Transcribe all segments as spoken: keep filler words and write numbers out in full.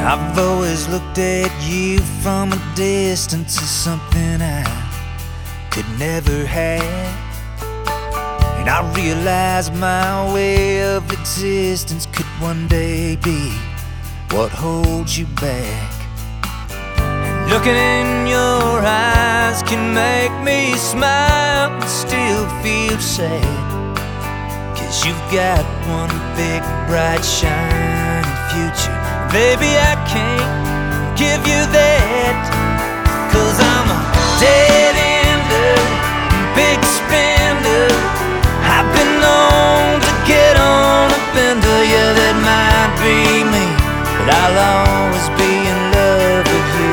I've always looked at you from a distance as something I could never have. And I realized my way of existence could one day be what holds you back. And looking in your eyes can make me smile and still feel sad, 'cause you've got one big bright shining future. Baby, I can't give you that, 'cause I'm a dead-ender, big spender. I've been known to get on a bender. Yeah, that might be me, but I'll always be in love with you.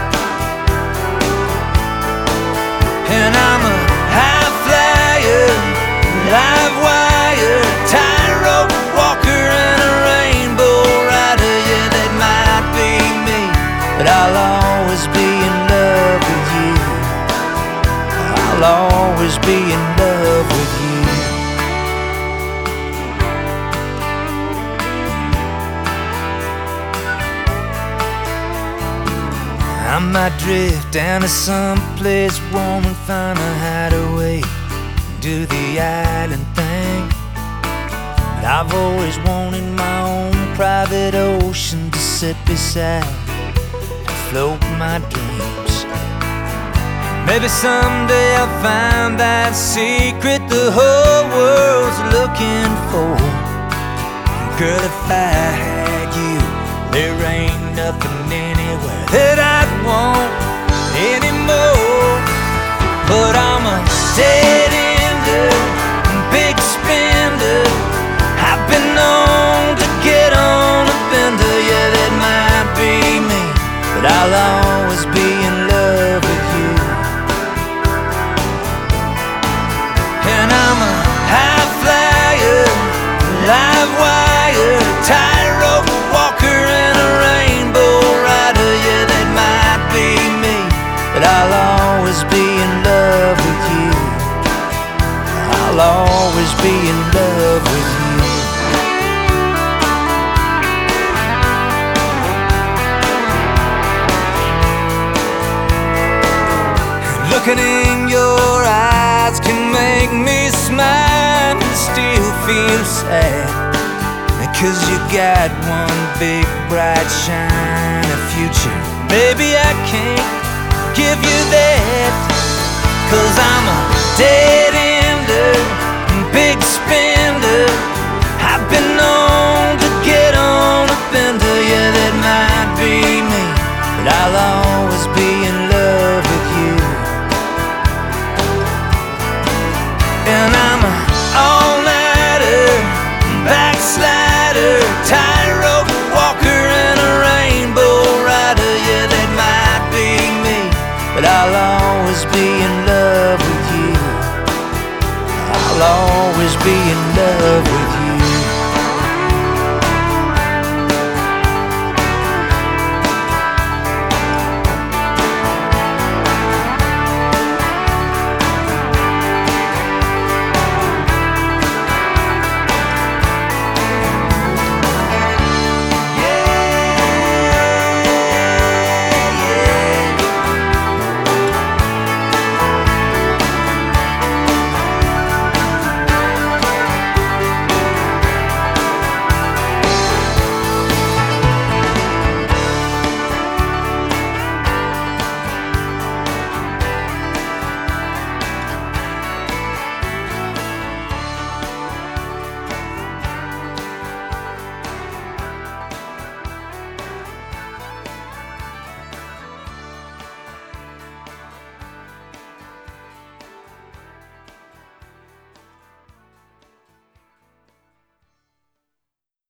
And I'm a high flyer, live wire, tightrope walker, and a rainbow rider. Yeah, that might be me, but I'll always be in love with you. I'll always be in love with you. I might drift down to some place warm and find a hideaway, do the island thing. But I've always wanted my own private ocean to sit beside, to float my dreams. Maybe someday I'll find that secret the whole world's looking for. Girl, if I had you, there ain't nothing anywhere that I'd want anymore. But I'm a dead-ender, big spender. I've been known to get on a bender. Yeah, that might be me, but I'll always be in love with you. And I'm a high flyer, live wire, tightrope walker, and a rainbow rider. Yeah, that might be me, but I'll always be in love with you. I'll always be in love with you. Looking in your eyes can make me smile and still feel sad, 'cause you got one big bright shiny future. Baby, I can't give you that, 'cause I'm a dead-ender, big spender. I've been known to get on a bender. Yeah, that might be me, but I'll always be in love with you. And I'm a all-nighter, backslider, tightrope walker, and a rainbow rider. Yeah, that might be me, but I'll always be in love with you. I'll always be in love